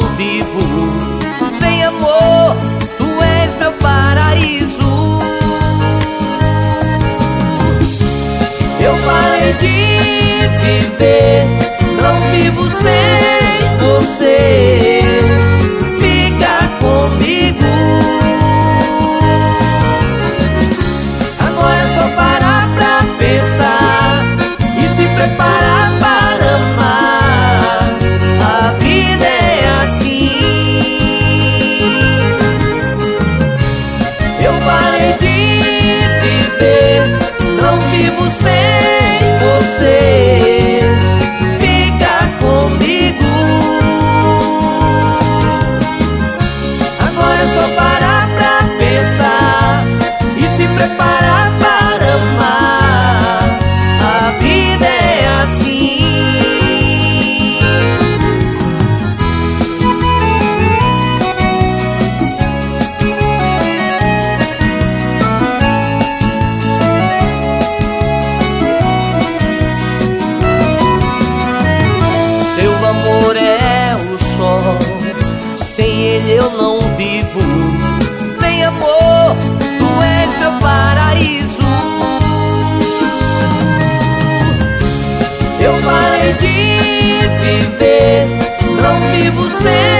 vivo. Vem, amor, tu és meu paraíso. Eu parei de viver, não vivo sem você. Fica comigo. Agora é só parar pra pensar e se preparar para amar. A vida é assim. Eu parei de viver, não vivo sem você. Fica comigo. Agora é só parar pra pensar e se preparar para amar. A vida é assim. Seu amor é o sol, sem ele eu não vivo. Vem, amor, tu és meu paraíso. Eu parei de viver, não vivo sem